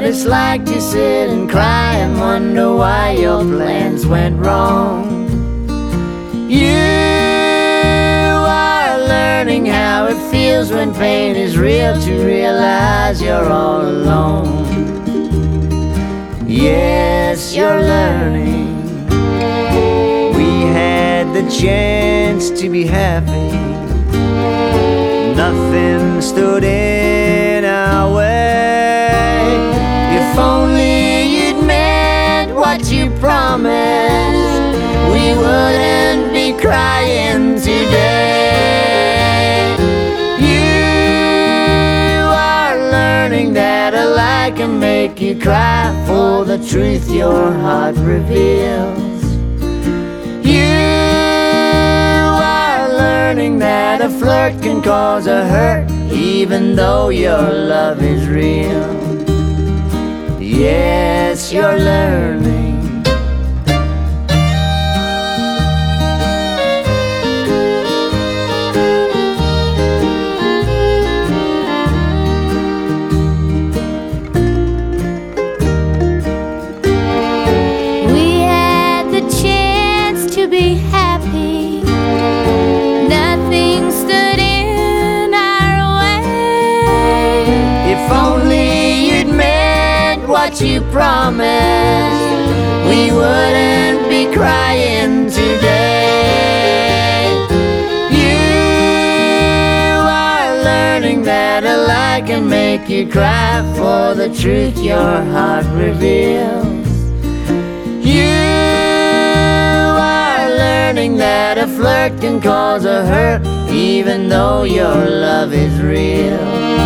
it's like to sit and cry and wonder why your plans went wrong. You are learning how it feels when pain is real, to realize you're all alone. Yes, you're learning. We had the chance to be happy. Nothing stood in our way. If only you'd meant what you promised, we wouldn't be crying today. You are learning that a lie can make you cry for the truth your heart reveals. That a flirt can cause a hurt, even though your love is real. Yes, you're learning. We had the chance to be happy. If only you'd meant what you promised, we wouldn't be crying today. You are learning that a lie can make you cry for the truth your heart reveals. You are learning that a flirt can cause a hurt, even though your love is real.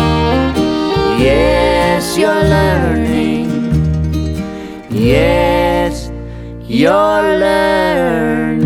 Yes, you're learning. Yes, you're learning.